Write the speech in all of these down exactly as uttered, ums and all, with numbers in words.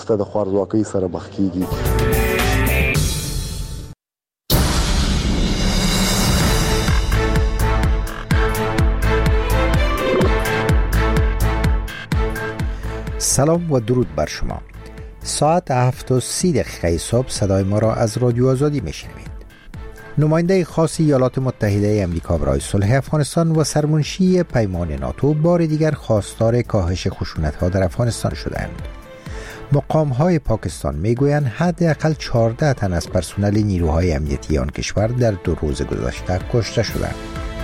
د خوارځواکۍ سره مخ کیږي. سلام و درود بر شما. ساعت هفت و سی دقیقه صبح صدای ما را از رادیو آزادی میشنوید. نماینده خاص ایالات متحده آمریکا برای صلح افغانستان و سرمنشی پیمان ناتو بار دیگر خواستار کاهش خشونت‌ها در افغانستان شدند. مقام‌های پاکستان میگویند حداقل چهارده تن از پرسنل نیروهای امنیتی آن کشور در دو روز گذشته کشته شدند.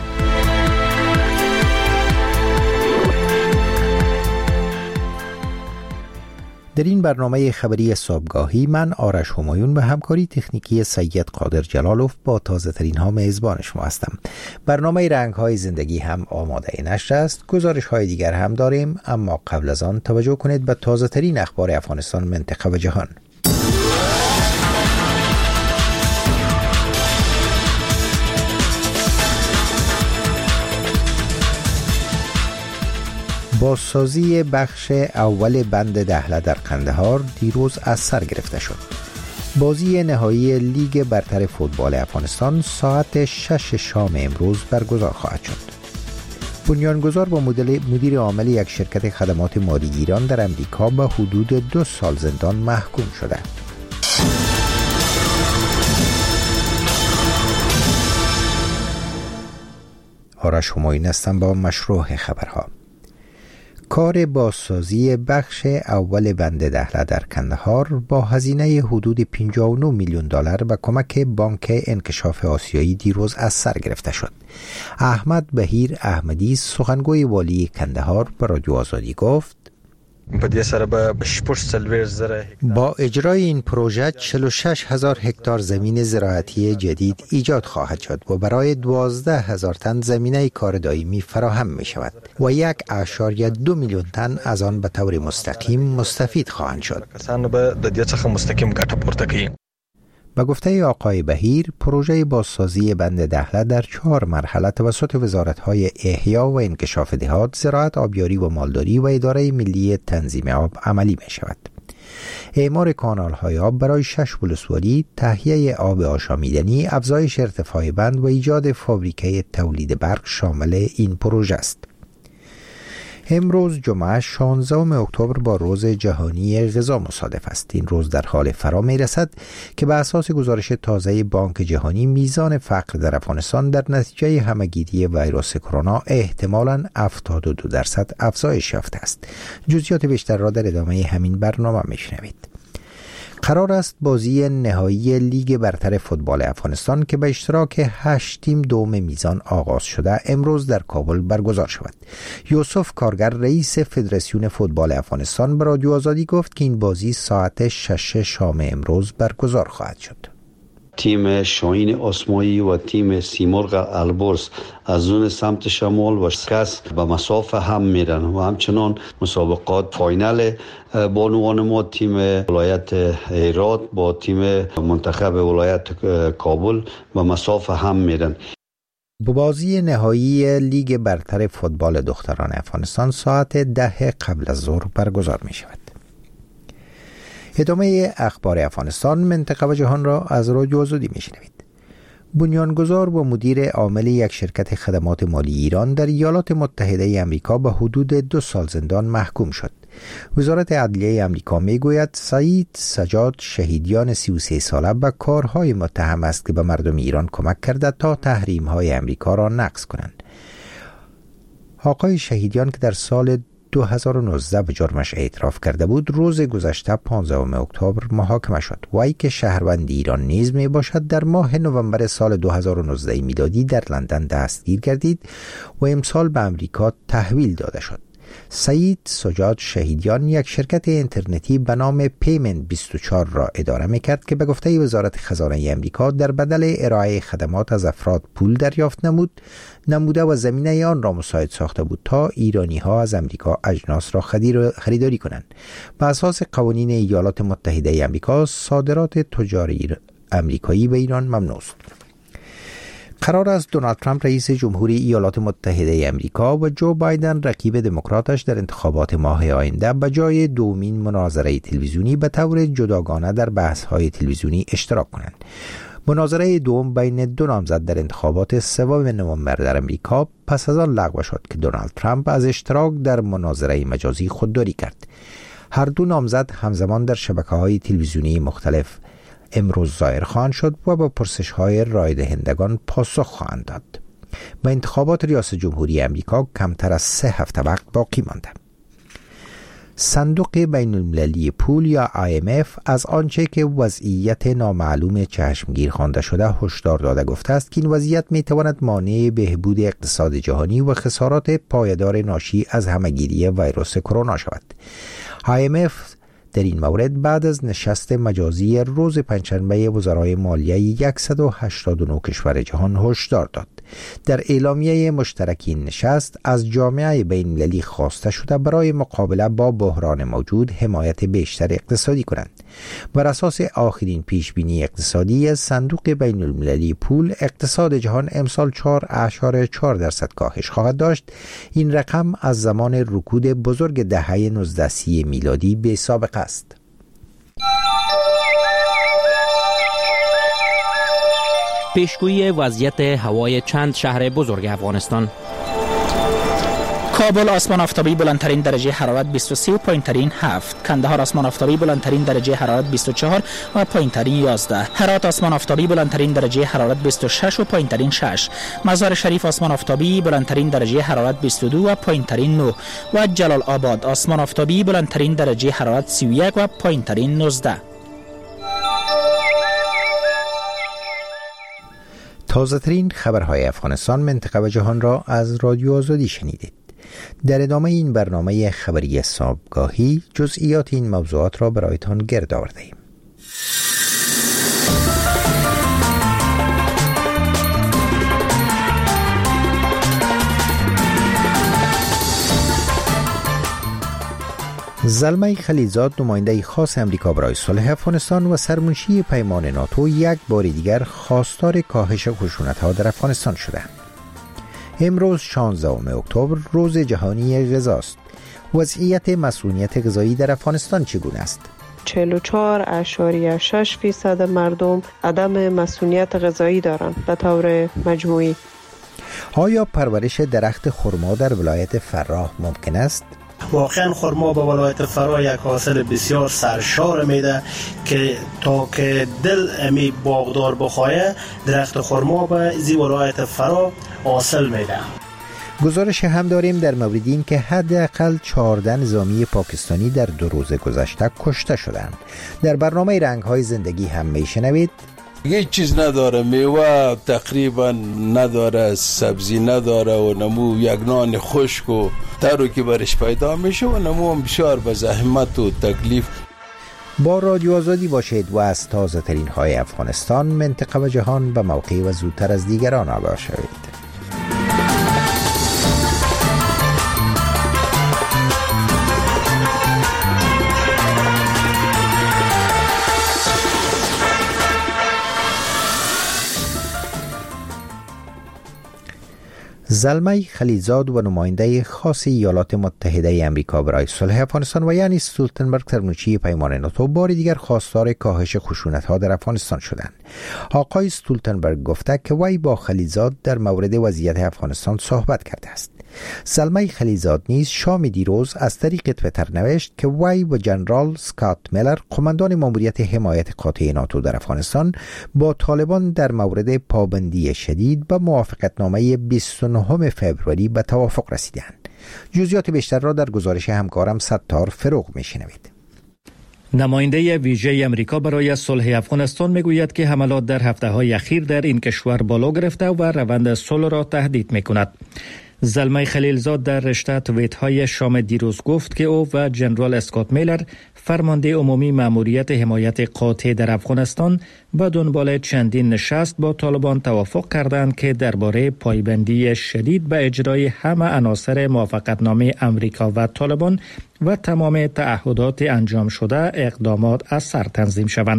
در این برنامه خبری صبحگاهی من آرش همایون و همکاری تکنیکی سید قادر جلالوف با تازه ترین ها میزبان شما هستم. برنامه رنگ های زندگی هم آماده نشر است. گزارش های دیگر هم داریم، اما قبل از آن توجه کنید به تازه ترین اخبار افغانستان، منطقه و جهان. بازسازی بخش اول بند دهله در قندهار دیروز از سر گرفته شد. بازی نهایی لیگ برتر فوتبال افغانستان ساعت شش شام امروز برگزار خواهد شد. بنیانگذار با مدیر عامل یک شرکت خدمات مالی ایران در امریکا به حدود دو سال زندان محکوم شده. آرش همایون هستم با مشروع خبرها. کار بازسازی بخش اول بند دهله در کندهار با هزینه حدود پنجاه و نه میلیون دلار با کمک بانک انکشاف آسیایی دیروز از سر گرفته شد. احمد بهیر احمدی سخنگوی والی کندهار به رادیو آزادی گفت: با اجرای این پروژه چهل و شش هزار هکتار زمین زراعتی جدید ایجاد خواهد شد و برای دوازده هزار تن زمینه کار دائمی فراهم می شود و یک اعشاریه دو میلیون تن از آن به طور مستقیم مستفید خواهند شد. به گفته آقای بهیر، پروژه بازسازی بند دهله در چهار مرحله توسط وزارت‌های احیا و انکشاف دهات، زراعت، آبیاری و مالداری و اداره ملی تنظیم آب عملی می شود. اعمار کانال‌های آب برای شش ولسوالی، تهیه آب آشامیدنی، افزایش ارتفاع بند و ایجاد فابریکه تولید برق شامل این پروژه است. امروز جمعه شانزدهم اکتبر با روز جهانی غذا مصادف است. این روز در حال فرا می رسد که به اساس گزارش تازه بانک جهانی میزان فقر در افغانستان در نتیجه همهگیری ویروس کرونا احتمالاً هفتاد و دو درصد افزایش یافته است. جزئیات بیشتر را در ادامه همین برنامه میشنوید. قرار است بازی نهایی لیگ برتر فوتبال افغانستان که به اشتراک هشت تیم دوم میزان آغاز شده امروز در کابل برگزار شود. یوسف کارگر رئیس فدراسیون فوتبال افغانستان به رادیو آزادی گفت که این بازی ساعت شش شام امروز برگزار خواهد شد. تیم شاهین آسمایی و تیم سیمرغ البرز از اون سمت شمال و شکست به مسافه هم میرن و همچنان مسابقات فاینال بانوان ما تیم ولایت هرات با تیم منتخب ولایت کابل به مسافه هم میرن. بازی نهایی لیگ برتر فوتبال دختران افغانستان ساعت ده قبل از ظهر برگزار می شود. ادامه اخبار افغانستان، منطقه و جهان را از رادیو آزادی میشنوید. بنیانگذار و مدیر عامل یک شرکت خدمات مالی ایران در ایالات متحده آمریکا به حدود دو سال زندان محکوم شد. وزارت عدلیه آمریکا میگوید سعید سجاد شهیدیان سی و سه ساله به کارهای متهم است که به مردم ایران کمک کرده تا تحریم‌های آمریکا را نقض کنند. آقای شهیدیان که در سال دو هزار و نوزده به جرمش اعتراف کرده بود، روز گذشته پانزدهم اکتبر محاکمه شد. وی که شهروند ایران نیز می باشد در ماه نوامبر سال دو هزار و نوزده میلادی در لندن دستگیر گردید و امسال به امریکا تحویل داده شد. سعید سجاد شهیدیان یک شرکت اینترنتی به نام پیمنت بیست و چهار را اداره میکرد که به گفته وزارت خزانه آمریکا در بدل ارائه خدمات از افراد پول دریافت نمود نموده و زمینه آن را مساعد ساخته بود تا ایرانی ها از امریکا اجناس را خریداری کنند. به اساس قوانین ایالات متحده آمریکا صادرات تجاری امریکایی به ایران ممنوع است. قرار است دونالد ترامپ رئیس جمهوری ایالات متحده آمریکا و جو بایدن رقیب دموکراتش در انتخابات ماه آینده به جای دومین مناظره تلویزیونی به طور جداگانه در بحث‌های تلویزیونی اشتراک کنند. مناظره دوم بین دو نامزد در انتخابات سوم نوامبر در امریکا پس از آن لغو شد که دونالد ترامپ از اشتراک در مناظره مجازی خودداری کرد. هر دو نامزد همزمان در شبکه‌های تلویزیونی مختلف امروز ظاهر خواهند شد و با پرسش‌های رای دهندگان پاسخ خواهند داد. به انتخابات ریاست جمهوری امریکا کمتر از سه هفته وقت باقی مانده. صندوق بین المللی پول یا آی ام اف از آنچه که وضعیت نامعلوم چشمگیر خوانده شده هشدار داده گفته است که این وضعیت میتواند مانع بهبود اقتصاد جهانی و خسارات پایدار ناشی از همهگیری ویروس کرونا شود. آی ام اف در این مورد بعد از نشست مجازی روز پنجشنبه وزرای مالیه صد و هشتاد و نه کشور جهان هشدار داد. در اعلامیه مشترک این نشست از جامعه بین المللی خواسته شده برای مقابله با بحران موجود حمایت بیشتر اقتصادی کنند. بر اساس آخرین پیش بینی اقتصادی صندوق بین المللی پول، اقتصاد جهان امسال چهار اعشار چهار درصد کاهش خواهد داشت. این رقم از زمان رکود بزرگ دهه نوزده سی میلادی بی سابقه است. پیشگویی وضعیت هوای چند شهر بزرگ افغانستان. کابل آسمان آفتابی بلندترین درجه حرارت بیست و سه و پایینترین هفت. کندهار آسمان آفتابی بلندترین درجه حرارت بیست و چهار و پایینترین یازده. هرات آسمان آفتابی بلندترین درجه حرارت بیست و شش و پایینترین شش. مزار شریف آسمان آفتابی بلندترین درجه حرارت بیست و دو و پایینترین نه و جلال آباد آسمان آفتابی بلندترین درجه حرارت سی و یک و پایینترین نوزده. تازه ترین خبرهای افغانستان، منطقه و جهان را از رادیو آزادی شنیدید. در ادامه این برنامه خبری صبحگاهی جزئیات این موضوعات را برایتان گرد آورده‌ایم. زلمه خلیلزاد، نماینده خاص امریکا برای صلح افغانستان و سرمنشی پیمان ناتو، یک بار دیگر خواستار کاهش خشونت‌ها در افغانستان شدند. امروز شانزدهم اکتبر روز جهانی غذاست. وضعیت مسئولیت غذایی در افغانستان چگونه است؟ چهل و چهار اعشاریه شش فیصد مردم عدم مسئولیت غذایی دارند به طور مجموعی. آیا پرورش درخت خرما در ولایت فراه ممکن است؟ واقعا خرما به ولایت فراه یک حاصل بسیار سرشار میده که تا که دل امی باغدار بخواه درخت خرما به زی ولایت فراه حاصل میده. گزارش هم داریم در مورد این که حداقل چهارده نظامی پاکستانی در دو روز گذشته کشته شدند. در برنامه رنگ‌های زندگی هم میشنوید هیچ چیز نداره، میوه تقریبا نداره، سبزی نداره و نمو یک نان خشک و ترو که برش پیدا میشه و نمو هم بسیار به زحمت و تکلیف. با رادیو آزادی باشید و از تازه ترین های افغانستان، منطقه و جهان به موقع و زودتر از دیگران آگاه شوید. زلمه خلیلزاد و نماینده خاص ایالات متحده آمریکا برای صلح افغانستان و یعنی استولتنبرگ، سرمنشی پیمان ناتو، بار دیگر خواستار کاهش خشونت‌ها در افغانستان شدند. آقای استولتنبرگ گفته که وی با خلیلزاد در مورد وضعیت افغانستان صحبت کرده است. زلمه خلیلزاد نیز شام دیروز از طریق تویتر نوشت که وی و جنرال اسکات میلر، قماندان ماموریت حمایت قاطع ناتو در افغانستان، با طالبان در مورد پابندی شدید به موافقتنامه بیست و نهم فوریه به توافق رسیدند. جزئیات بیشتر را در گزارش همکارم ستار فروغ میشنوید. نماینده ویژه امریکا برای صلح افغانستان میگوید که حملات در هفته‌های اخیر در این کشور بالا گرفته و روند صلح را تهدید میکند. زلمه خلیلزاد در رشته توییت‌های شام دیروز گفت که او و جنرال اسکات میلر، فرمانده عمومی ماموریت حمایت قاطع در افغانستان، به دنبال چندین نشست با طالبان توافق کردند که درباره پایبندی شدید به اجرای همه عناصر موافقتنامه امریکا و طالبان و تمام تعهدات انجام شده اقدامات از سر تنظیم شوند.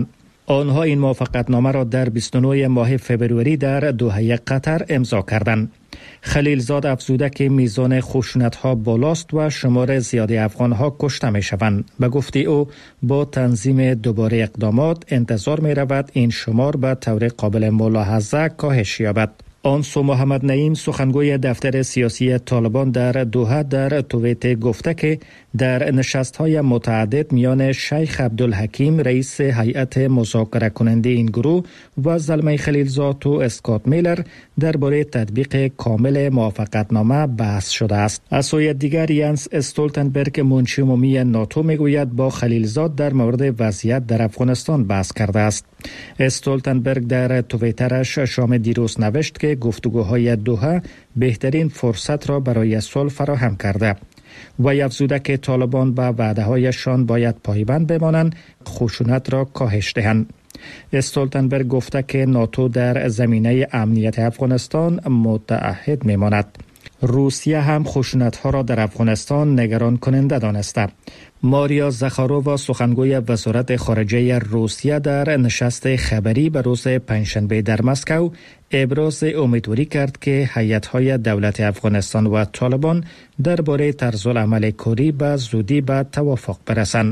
آنها این موافقتنامه را در بیست و نه ماه فبروری در دوحه قطر امضا کردند. خلیلزاد افزوده که میزان خشونت‌ها بالاست و شمار زیادی افغان‌ها کشته می‌شوند. به گفته او با تنظیم دوباره اقدامات انتظار می‌رود این شمار به طور قابل ملاحظه کاهش یابد. آنسو محمد نعیم سخنگوی دفتر سیاسی طالبان در دوحه در توییت گفته که در نشست‌های متعدد میان شیخ عبدالحکیم رئیس هیئت مذاکره کننده این گروه و زلمه خلیلزاد و اسکات میلر درباره تطبیق کامل موافقتنامه بحث شده است. از سوی دیگر ینس استولتنبرگ منشی عمومی ناتو میگوید با خلیلزاد در مورد وضعیت در افغانستان بحث کرده است. استولتنبرگ در توییترش شام دیروز نوشت که گفتگوهای دوحه بهترین فرصت را برای صلح فراهم کرده و افزوده که طالبان به وعده‌هایشان باید پایبند بمانند، خشونت را کاهش دهند. استولتنبرگ گفته که ناتو در زمینه امنیت افغانستان متعهد میماند. روسیه هم خشونت‌ها را در افغانستان نگران کننده دانسته. ماریا زخارووا سخنگوی وزارت خارجه روسیه در نشست خبری به روز پنجشنبه در مسکو ابراز امیدواری کرد که هیئت‌های دولت افغانستان و طالبان درباره طرزالعمل کاری به زودی به توافق برسند.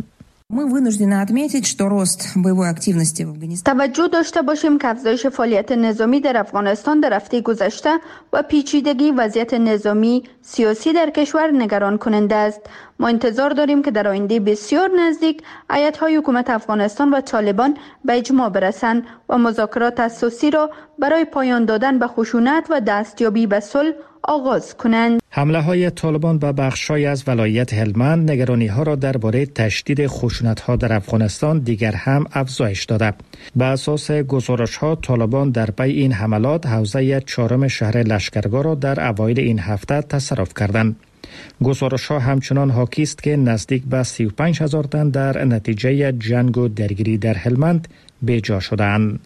توجه داشته باشیم که افزایش فعالیت نظامی در افغانستان در هفته گذشته و پیچیدگی وضعیت نظامی سیاسی در کشور نگران کننده است. ما انتظار داریم که در آینده بسیار نزدیک هیئت‌های حکومت افغانستان و طالبان به اجماع برسند و مذاکرات اساسی را برای پایان دادن به خشونت و دستیابی به صلح آغاز کنند. حمله های طالبان به بخش‌های از ولایت هلمند نگرانی ها را درباره تشدید خشونت ها در افغانستان دیگر هم افزایش داده. به اساس گزارش ها طالبان در پی این حملات حوزه چهارم شهر لشکرگاه را در اوایل این هفته تصرف کردند. گزارش ها همچنان حاکی است که نزدیک به سی و پنج هزار تن در نتیجه جنگ و درگیری در هلمند بی‌جا شدند.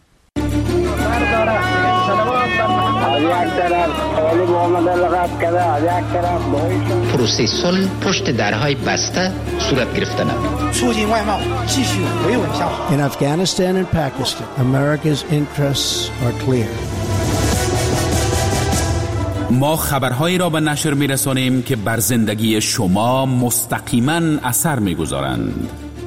پروسه صلح پشت درهای بسته صورت گرفته نمید. In Afghanistan and Pakistan, America's interests are clear. ما خبرهایی را به نشر می‌رسانیم که بر زندگی شما مستقیما اثر می‌گذارند.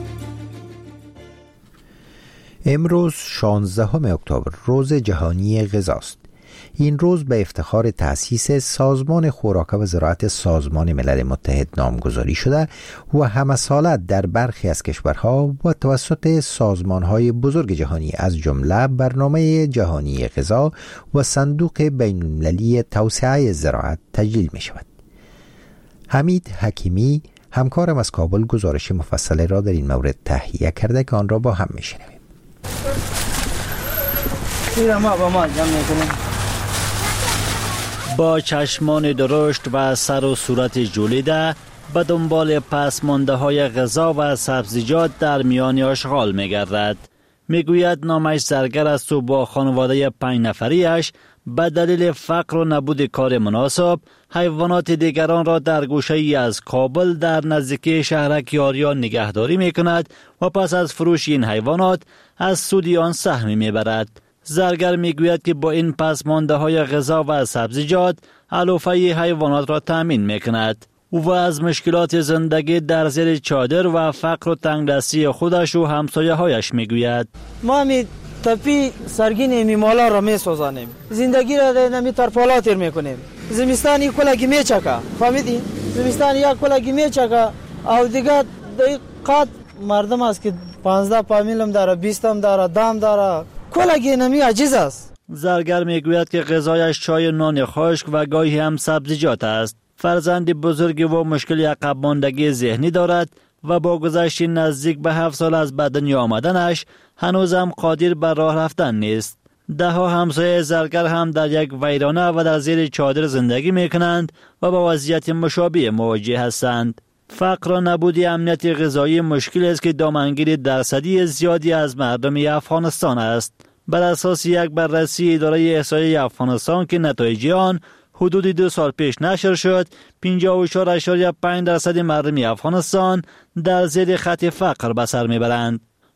امروز شانزدهم اکتبر روز جهانی غذاست. این روز به افتخار تأسیس سازمان خوراک و زراعت سازمان ملل متحد نامگذاری شده و همه ساله در برخی از کشورها و توسط سازمانهای بزرگ جهانی از جمله برنامه جهانی غذا و صندوق بین‌المللی توسعه زراعت تجلیل می شود. حمید حکیمی همکارم از کابل گزارش مفصل را در این مورد تهیه کرده که آن را با هم می شنویم. با چشمان درشت و سر و صورت جولیده به دنبال پسمانده های غذا و سبزیجات در میان آشغال می گردد. می گوید نامش زرگر است و با خانواده پنج نفریش به دلیل فقر و نبود کار مناسب حیوانات دیگران را در گوشه ای از کابل در نزدیکی شهرک یاریان نگهداری می کند و پس از فروش این حیوانات از سود آن سهمی می برد. زرگر می گوید که با این پسمانده های غذا و سبزیجات علوفه حیوانات را تامین می کند. او از مشکلات زندگی در زیر چادر و فقر و تنگدستی خودش و همسایه هایش می گوید. ما می تپی سرگین میمالا را می سوزانیم. زندگی را نمی ترپالا تیر می کنیم. زمستان یک کلگی می چکا. فهمیدی؟ زمستان یک کلگی می چکا. او دیگه دقیقات مردم است که پانزده پامیلم داره، بیستم داره، دام داره. کلگی نمی عجیز است. زرگر می گوید که غذایش چای نان خشک و گاهی هم سبزیجات است. فرزند بزرگی و مشکل عقب ماندگی ذهنی دارد و با گذشت نزدیک به هفت سال از به دنیا آمدنش هنوزم قادر بر راه رفتن نیست. ده ها همسایه زرگر هم در یک ویرانه و در زیر چادر زندگی می کنند و با وضعیت مشابه مواجه هستند. فقر و نبود امنیت غذایی مشکل است که دامنگیر درصدی زیادی از مردم افغانستان است. بر اساس یک بررسی اداره احصایه افغانستان که نتایج آن حدود دو سال پیش نشر شد، پنجاه و چهار ممیز پنج درصد مردم افغانستان در زیر خط فقر به سر میبرند.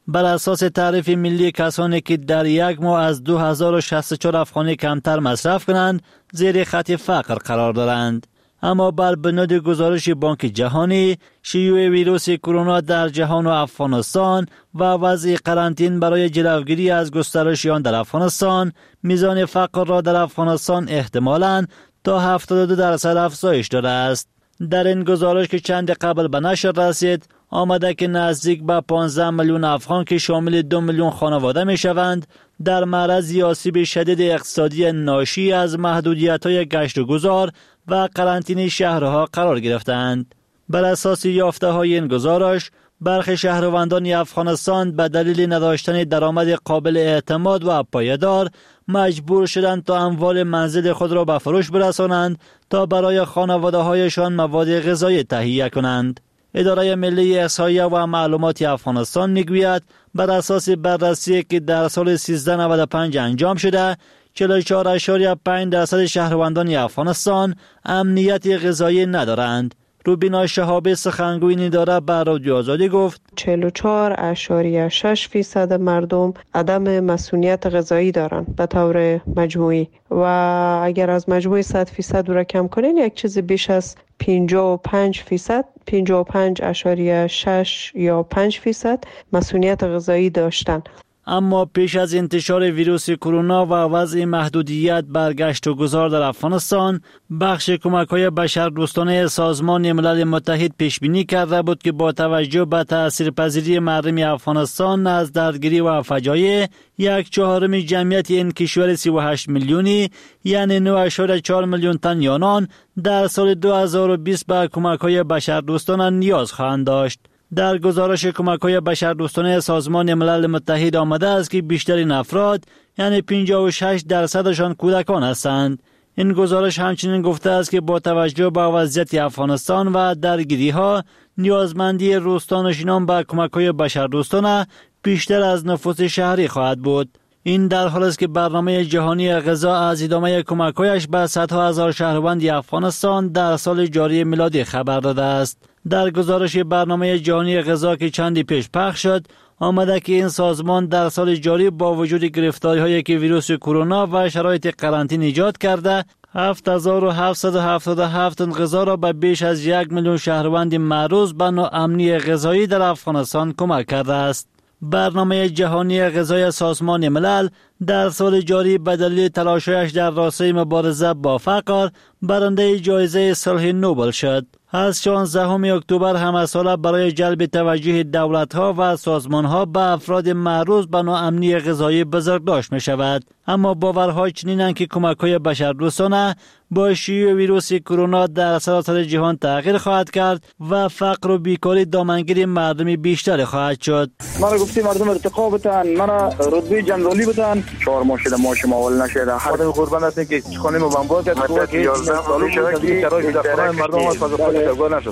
بر اساس تعریف ملی کسانی که در یک ماه از دو هزار و شصت و چهار افغانی کمتر مصرف کنند زیر خط فقر قرار دارند. اما بر بنیاد گزارش بانک جهانی، شیوع ویروس کرونا در جهان و افغانستان و وضع قرنطینه برای جلوگیری از گسترش آن در افغانستان، میزان فقر را در افغانستان احتمالاً تا هفتاد و دو درصد افزایش داده است. در این گزارش که چند قبل به نشر رسید، آمده که نزدیک به پانزده میلیون افغان که شامل دو میلیون خانواده می شوند در معرض آسیب شدید اقتصادی ناشی از محدودیت‌های گشت و گذار و قرنطینه شهرها قرار گرفتند. بر اساس یافته‌های این گزارش، برخی شهروندان افغانستان به دلیل نداشتن درآمد قابل اعتماد و پایدار مجبور شدند تا اموال منزل خود را به فروش برسانند تا برای خانواده‌هایشان مواد غذایی تهیه کنند. اداره ملی احصایه و معلومات افغانستان میگوید بر اساس بررسی که در سال سیزده نود و پنج انجام شده، چهل و چهار ممیز پنج درصد شهروندان افغانستان امنیت غذایی ندارند. روبینا شهابی سخنگوی این اداره به رادیو آزادی گفت چهل و چهار ممیز شش فیصد مردم عدم مسئولیت غذایی دارند به طور مجموعی و اگر از مجموعی صد فیصد را کم کنین یک چیز بیش از پنجاه و پنج فیصد پنجاه و پنج ممیز شش یا پنج فیصد مسئولیت غذایی داشتند. اما پیش از انتشار ویروس کرونا و وضع محدودیت برگشت و گذار در افغانستان، بخش کمک‌های بشردوستانه سازمان ملل متحد پیش بینی کرده بود که با توجه به تاثیرپذیری مردم افغانستان از دردگیری و فجایع، یک چهارم جمعیت این کشور سی و هشت میلیونی یعنی نه اشاره چهار میلیون تن یانان در سال دو هزار و بیست به کمک‌های بشردوستانه نیاز خواهند داشت. در گزارش کمک‌های بشردوستانه سازمان ملل متحد آمده است که بیشترین افراد یعنی پنجاه و شش درصدشان کودکان هستند. این گزارش همچنین گفته است که با توجه به وضعیت افغانستان و درگیری‌ها، نیازمندی روستانشینان به کمک‌های بشردوستانه بیشتر از نفوس شهری خواهد بود. این در حالی است که برنامه جهانی غذا از ادامه کمک‌هایش به صدها هزار شهروند افغانستان در سال جاری میلادی خبر داده است. در گزارش برنامه جهانی غذا که چندی پیش پخش شد، آمده که این سازمان در سال جاری با وجود گرفتاری‌هایی که ویروس کرونا و شرایط قرنطینه ایجاد کرده، هفت هزار و هفتصد و هفتاد و هفت تن غذا را به بیش از یک میلیون شهروند معرض به ناامنی غذایی در افغانستان کمک کرده است. برنامه جهانی غذای سازمان ملل در سال جاری به دلیل تلاش‌هایش در راستای مبارزه با فقر برنده جایزه صلح نوبل شد. از شانزدهم اکتبر همه ساله برای جلب توجه دولت‌ها و سازمان‌ها به افراد معرض به ناامنی غذایی بزرگداشت می‌شود. اما باورها چنینند که کمک‌های بشردوستانه با شیوع ویروس کرونا در سراسر جهان تغییر خواهد کرد و فقر و بیکاری دامنگیر مردم بیشتر خواهد شد. ما گفتیم مردم ارتقا بتن، مرا رتبه جنرالی بتن، چهار ماه شده ماش ماول نشده. هر قربان هستیم که خانه ما بمبار کرد که یازده سال شده که شرایط در مردم از فاز خود تغییر نشد.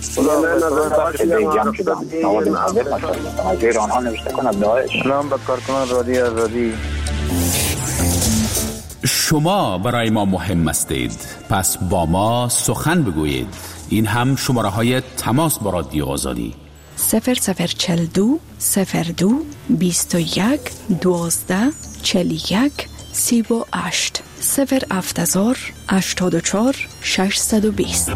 اگر آنها نوشته کند داعش. سلام به کارکنان رادیو آزادی. شما برای ما مهم هستید، پس با ما سخن بگویید. این هم شماره های تماس با رادیو آزادی صفر صفر چل دو صفر دو بیست و یک دوازده چل یک سی و هشت صفر هفتزار هشتاد و چهار ششصد و بیست.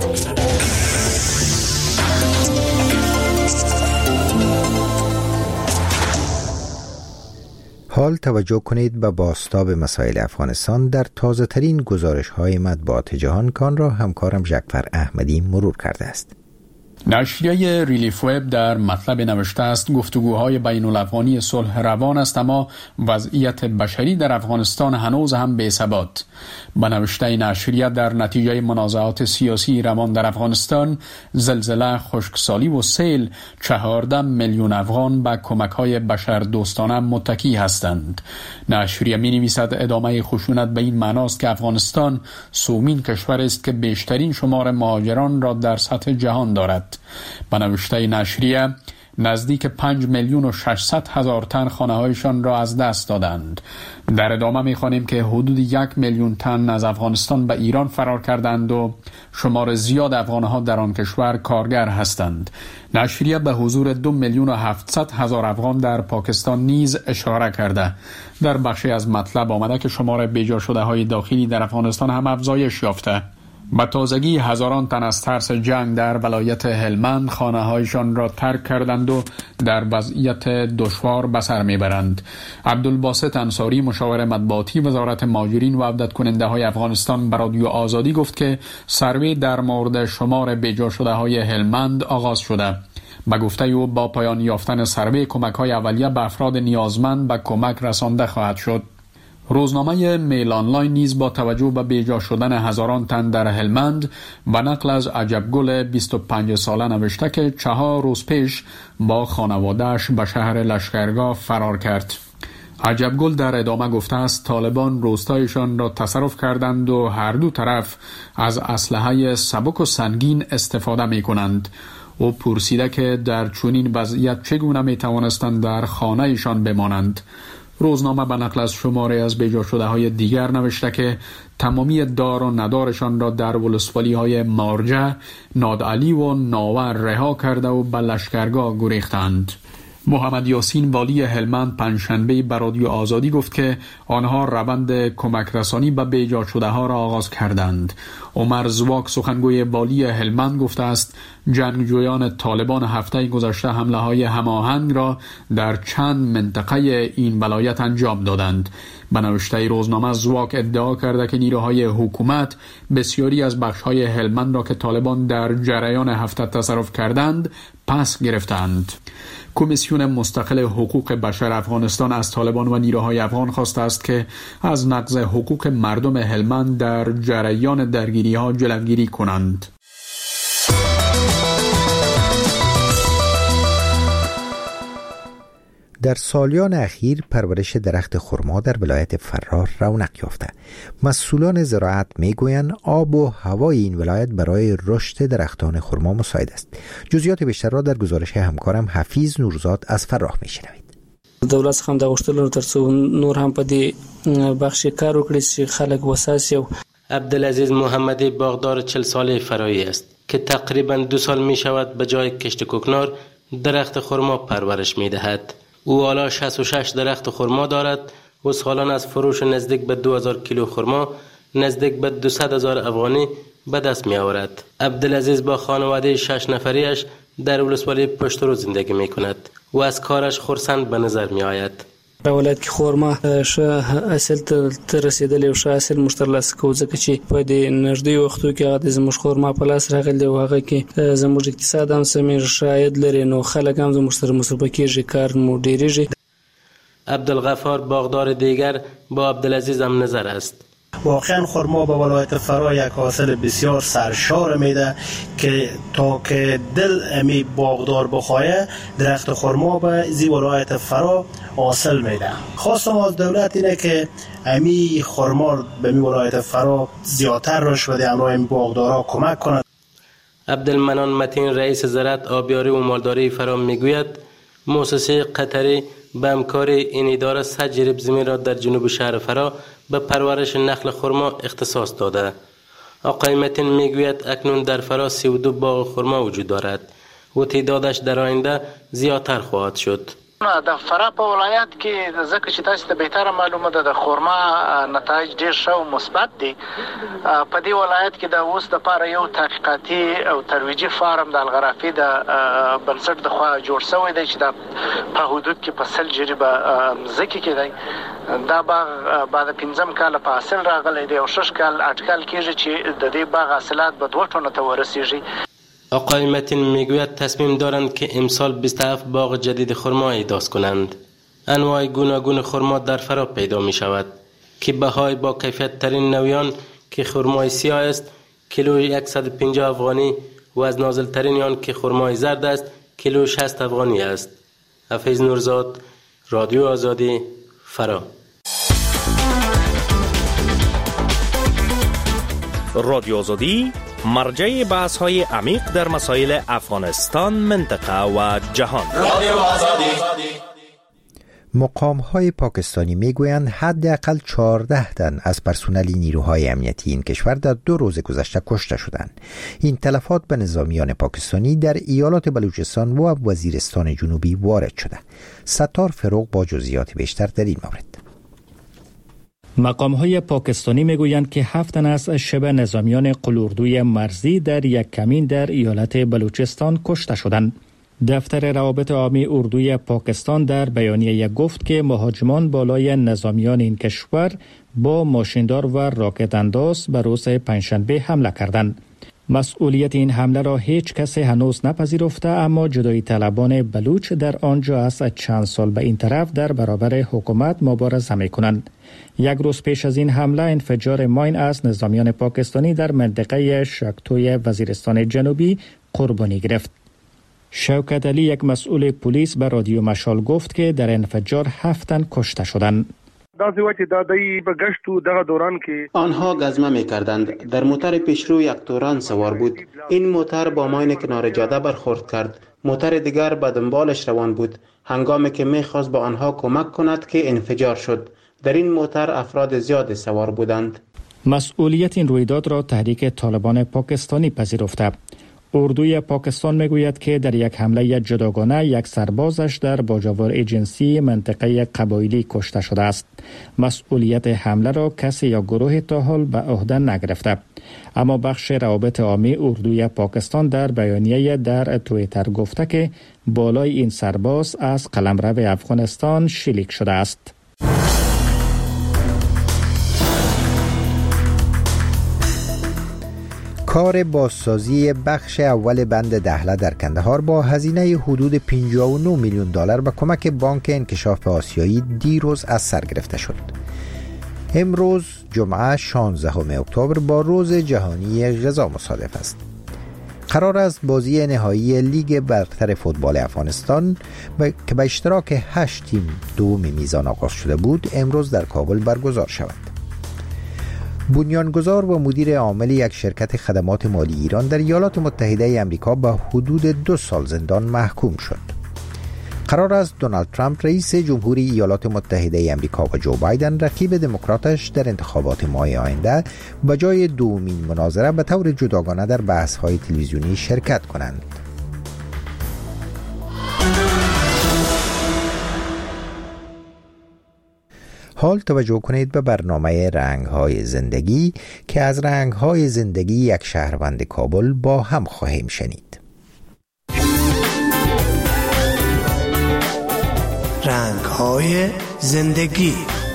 حال توجه کنید به بازتاب مسائل افغانستان در تازه ترین گزارش های مطبوعات جهان کان را همکارم جعفر احمدی مرور کرده است. نشریه ریلیف وب در مطلب نوشته است گفتگوهای بین الافغانی صلح روان است، اما وضعیت بشری در افغانستان هنوز هم بی‌ثبات. به نوشته نشریه در نتیجه منازعات سیاسی روان در افغانستان، زلزله، خشکسالی و سیل، چهارده میلیون افغان به کمک‌های بشردوستانه متکی هستند. نشریه می‌نویسد ادامه خشونت به این معناست که افغانستان سومین کشور است که بیشترین شمار مهاجران را در سطح جهان دارد. به نوشته نشریه، نزدیک پنج میلیون و ششصد هزار تن خانه‌هایشان را از دست دادند. در ادامه می‌خوانیم که حدود یک میلیون تن از افغانستان به ایران فرار کردند و شمار زیاد افغان‌ها در آن کشور کارگر هستند. نشریه به حضور دو میلیون و هفتصد هزار افغان در پاکستان نیز اشاره کرده. در بخشی از مطلب آمده که شمار بیجا شده های داخلی در افغانستان هم افزایش یافته. به تازگی هزاران تن از ترس جنگ در ولایت هلمند خانه‌هایشان را ترک کردند و در وضعیت دشوار به سر میبرند. عبدالباسط انصاری مشاور مطبوعاتی وزارت مهاجرین و عودت کننده های افغانستان به رادیو آزادی گفت که سروی در مورد شمار بیجا شده های هلمند آغاز شده. به گفته او با پایان یافتن سروی کمک های اولیه به افراد نیازمند به کمک رسانده خواهد شد. روزنامه میل آنلاین نیز با توجه به بیجا شدن هزاران تن در هلمند و نقل از عجبگل بیست و پنج ساله نوشته که چهار روز پیش با خانواده‌اش به شهر لشکرگاه فرار کرد. عجبگل در ادامه گفته است طالبان روستایشان را تصرف کردند و هر دو طرف از اسلحه سبک و سنگین استفاده می کنند. او پرسیده که در چنین وضعیت چگونه می توانستند در خانه ایشان بمانند. روزنامه به نقل از شماره از بیجا شده های دیگر نوشته که تمامی دار و ندارشان را در ولسوالی های مارجه، نادعلی و ناور رها کرده و به لشکرگاه گریختند. محمد یاسین والی هلمند پنجشنبه به رادیو آزادی گفت که آنها روند کمک رسانی به بیجا شده ها را آغاز کردند. عمر زواک سخنگوی والی هلمند گفته است جنگجویان طالبان هفته گذشته حمله های هماهنگ را در چند منطقه این ولایت انجام دادند. به نوشته روزنامه زواک ادعا کرده که نیروهای حکومت بسیاری از بخش‌های هلمند را که طالبان در جریان هفته تصرف کردند پس گرفتند. کمیسیون مستقل حقوق بشر افغانستان از طالبان و نیروهای افغان خواسته است که از نقض حقوق مردم هلمند در جریان درگیری‌ها جلوگیری کنند. در سالیان اخیر پرورش درخت خرما در ولایت فرار رونق یافته. مسئولان زراعت میگویند آب و هوای این ولایت برای رشد درختان خرما مساعد است. جزئیات بیشتر را در گزارش همکارم حفیظ نورزاد از فراه میشنوید. دولت څخه د غوښتلو ترڅو نور هم په دې بخش کار وکړي چې خلک وساس یو. عبدالعزیز محمدی باغدار چهل ساله فرایی است که تقریبا دو سال می شود به جای کشت کوکنار درخت خرما پرورش می دهد. او حالا شصت و شش درخت خرما دارد و سالانه از فروش نزدیک به دو هزار کیلو خرما نزدیک به دویست هزار افغانی به دست می آورد. عبدالعزیز با خانواده شش نفریش در ولسوالی پشترو زندگی می کند و از کارش خرسند به نظر می آید. په ولایت کې خرما ښه حاصل ته رسیدلی او ښه حاصل موږ ترلاسه کوو ځکه چې په دې نږدې وختو کې هغه د زموږ خرما په لاس راغلی او هغه کې زموږ اقتصاد هم سمې ښه عاید لري نو خلک هم زموږ سره مصرفه کېږي کار مو ډېرېږي. عبدالغفار باغدار دیگر با عبدالعزیز هم نظر است. واقعا خرما به ولایت فرا یک حاصل بسیار سرشار میده که تا که دل امی باغدار بخواه درخت خرما به زی ولایت فرا حاصل میده. خواستم از دولت اینه که امی خرما به می ولایت فرا زیادتر رشد بده، امرای امی باغدارا کمک کند. عبدالمنان متین رئیس زراعت آبیاری و مالداری فرا میگوید مؤسسه قطری به همکار این اداره صد جریب زمین را در جنوب شهر فرا به پرورش نخل خرما اختصاص داده. آقای متین میگوید اکنون در فرا سی و دو باغ خرما وجود دارد و تعدادش در آینده زیادتر خواهد شد. د فرا په ولایت کې ځکه چې تاسو ته بهتره معلومه ده د خرما نتایج ډیر ښه او مثبت دي. په دې ولایت کې د اوس د لپاره یو تحقیقاتي او ترویجي فارم د الغرافي د بنسټ د خوا جوړ شوی دی چې د په حدود کې په سل جریبه ځکه کې دی. دا باغ بعد پنځم کال په حاصل راغلی دی او شش کال اټکل کېږي چې د دې باغ حاصلات به دوه ټنو ته ورسیږي. آقای متین میگوید تصمیم دارند که امسال بیست و هفت باغ جدید خرما ایجاد کنند. انواع گوناگون خرما در فرا پیدا می شود که بهای با کیفیت ترین نوعیان که خرمای سیاه است کیلو صد و پنجاه افغانی و از نازل ترین آن که خرمای زرد است کیلو شصت افغانی است. حفیظ نورزاد، رادیو آزادی، فرا. رادیو آزادی مرجع بحث های عمیق در مسائل افغانستان، منطقه و جهان. مقام‌های پاکستانی میگویند حداقل چهارده تن از پرسنل نیروهای امنیتی این کشور در دو روز گذشته کشته شدند. این تلفات به نظامیان پاکستانی در ایالات بلوچستان و وزیرستان جنوبی وارد شده. ستار فروغ با جزئیات بیشتر در این مورد. مقام‌های پاکستانی میگویند که هفت تن از شبه نظامیان قلوردوی مرزی در یک کمین در ایالت بلوچستان کشته شدند. دفتر روابط عامی اردوی پاکستان در بیانیه گفت که مهاجمان بالای نظامیان این کشور با ماشیندار و راکت انداز به روز پنجشنبه حمله کردند. مسئولیت این حمله را هیچ کسی هنوز نپذیرفته، اما جدایی طلبان بلوچ در آنجا از چند سال به این طرف در برابر حکومت مبارزه می‌کنند. یک روز پیش از این حمله انفجار ماین از نظامیان پاکستانی در منطقه شکتوی وزیرستان جنوبی قربانی گرفت. شوکت علی، یک مسئول پلیس، به رادیو مشال گفت که در انفجار هفت تن کشته شدند. آنها گزمه می کردند. در موتر پیشرو یک توران سوار بود. این موتر با ماین کنار جاده برخورد کرد. موتر دیگر به دنبالش روان بود. هنگامی که می خواست به آنها کمک کند که انفجار شد. در این موتر افراد زیاد سوار بودند. مسئولیت این رویداد را تحریک طالبان پاکستانی پذیرفته. اردوی پاکستان میگوید که در یک حمله جداگانه یک سربازش در باجوار ایجنسی منطقه قبایلی کشته شده است. مسئولیت حمله را کسی یا گروه تا حال به عهده نگرفته، اما بخش روابط عامی اردوی پاکستان در بیانیه در توییتر گفته که بالای این سرباز از قلمرو افغانستان شلیک شده است. کار بازسازی بخش اول بند دهله در کندهار با هزینه حدود پنجاه و نه میلیون دلار به کمک بانک انکشاف آسیایی دیروز از سر گرفته شد. امروز جمعه شانزدهم اکتبر با روز جهانی غذا مصادف است. قرار است بازی نهایی لیگ برتر فوتبال افغانستان که به اشتراک هشت تیم دوم میزان آغاز شده بود امروز در کابل برگزار شود. بنیانگذار و مدیر عامل یک شرکت خدمات مالی ایران در ایالات متحده آمریکا به حدود دو سال زندان محکوم شد. قرار است دونالد ترامپ رئیس جمهوری ایالات متحده آمریکا و جو بایدن رقیب دموکراتش در انتخابات ماه آینده به جای دومین مناظره به طور جداگانه در بحث‌های تلویزیونی شرکت کنند. حال توجه کنید به برنامه رنگ‌های زندگی که از رنگ‌های زندگی یک شهروند کابل با هم خواهیم شنید. رنگ‌های زندگی.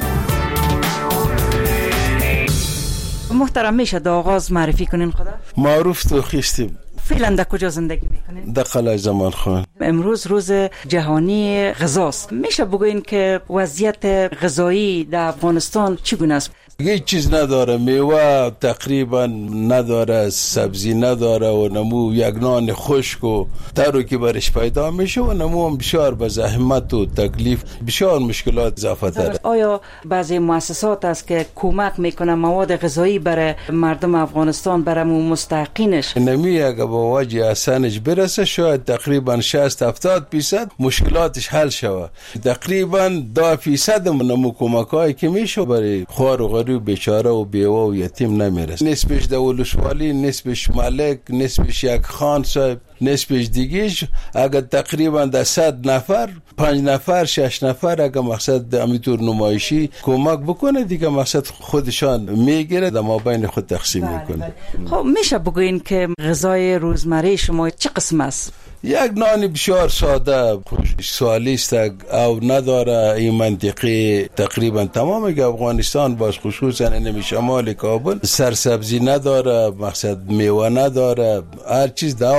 محترم، میشه در آغاز معرفی کنین خدا؟ معروف تو خیستیم. فعلا در کجا زندگی میکنین؟ در قلعه زمان خان. امروز روز جهانی غذاست. میشه بگوین که وضعیت غذایی در افغانستان چگونه است؟ هیچ چیز نداره، میوه تقریبا نداره، سبزی نداره و نمو یک نان خشک و ترو که برش پیدا میشه و نمو هم بسیار به زحمت و تکلیف بسیار مشکلات اضافه داره. آیا بعضی مؤسسات است که کمک میکنه مواد غذایی برای مردم افغانستان برای مستحقینش؟ نمی اگه با وجه احسانش برسه شاید تقریبا شصت هفتاد درصد مشکلاتش حل شود. تقریبا دو درصد نمو کمکایی که میشه برای خوار و بیچاره و بیوه و یتیم نمیرسه. نسبش دولشوالی، نسبش ملک، نسبش یک خان صاحب، نسبش دیگیش اگر تقریبا در صد نفر پنج نفر شش نفر اگر مقصد امیتور نمایشی کمک بکنه دیگه مقصد خودشان میگیره در مابین خود تقسیم میکنه. خب میشه بگوین که غذای روزمره شما چه قسم است؟ یک نان بسیار ساده سوالیست او نداره این منطقه تقریبا تمام که افغانستان باز خصوصا نمی شمال کابل سرسبزی نداره، مقصد میوه نداره، هر چیز داو میشه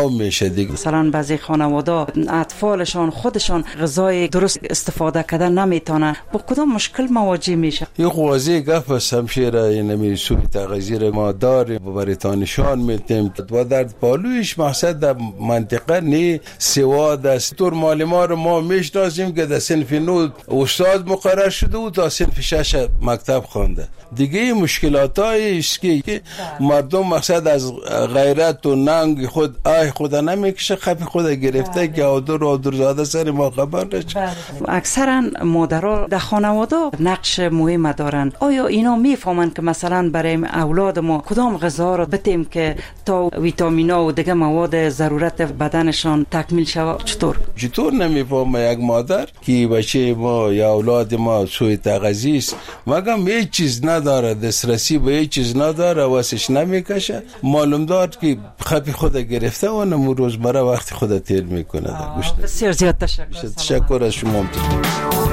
میشه دیگه. مثلا بعضی خانواده اطفالشان خودشان غذای درست استفاده کردن نمیتونه، با کدام مشکل مواجه میشه؟ یه قواضی گپ است همشیره، اینمی سوی تغذیه ما داریم و برایتان نشان میدیم و در پالویش مقصد در منطقه نی سواد است. طور مال ما رو ما میشناسیم که در صنف نو استاد مقرر شده و تا صنف شش مکتب خوانده. دیگه مشکلات هایی است که مردم مقصد از غیرت و ننگ خود آی خدا نمیکشه، خفی خود گرفته که آدر و آدرزاده سر ما خبر نشه. اکثرا مادرها در خانواده نقش مهم دارن. آیا اینا میفهمن که مثلا برای اولاد ما کدام غذا رو بتیم که تا ویتامینا و دیگه مواد ضرورت بدنشان تکمیل شود؟ چطور؟ چطور نمیفهمه یک مادر که بچه ما یا اولاد ما سوی تغذیه است مگم هیچ چیز نداره، دسترسی به هیچ چیز نداره، واسش نمیکشه، معلوم داد که خپی خود گرفته و نمو روزمره وقت خود تیر میکنه. بسیار زیاد تشکر. تشکر از شما.